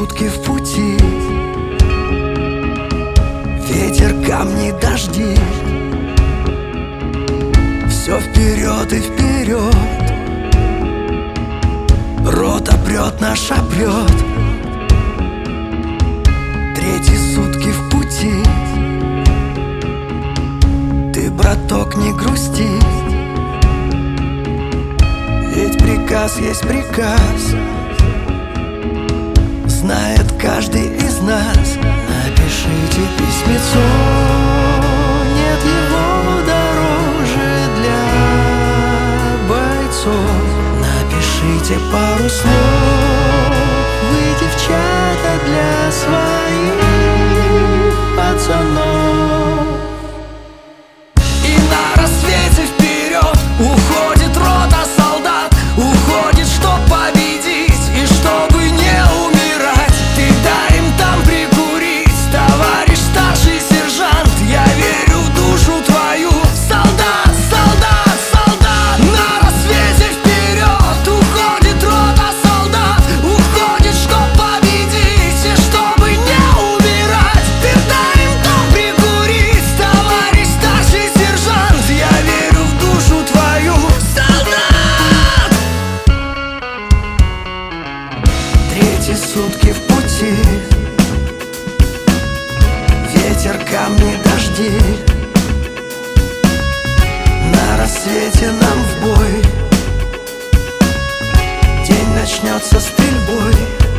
сутки в пути. Ветер, камни, дожди. Все вперед и вперед. Рота прет, наша прет. Третьи сутки в пути. Ты, браток, не грусти. Ведь приказ есть приказ. Знает каждый из нас. Напишите письмецо. Нет его дороже для бойцов. Напишите пару слов. Вы, девчата, для своих пацанов. И на рассвете вперед уходит рота солдат. Уходит, чтоб победить и чтобы не умирать. Ты дай им там прикурить, товарищ старший сержант. Я верю в душу твою. Солдат, солдат, солдат. На рассвете вперед уходит рота солдат. Уходит, чтоб победить и чтобы не умирать. Ты дай им там прикурить, товарищ старший сержант. Я верю в душу твою. Солдат! Третьи сутки в пути. Ветер, камни, дожди. На рассвете нам в бой. День начнется стрельбой.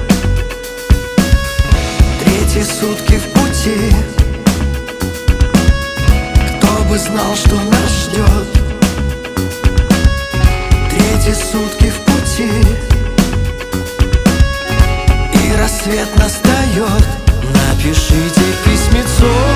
Третьи сутки в пути. Кто бы знал, что нас ждет. Третьи сутки в пути. И рассвет настает. Напишите письмецо.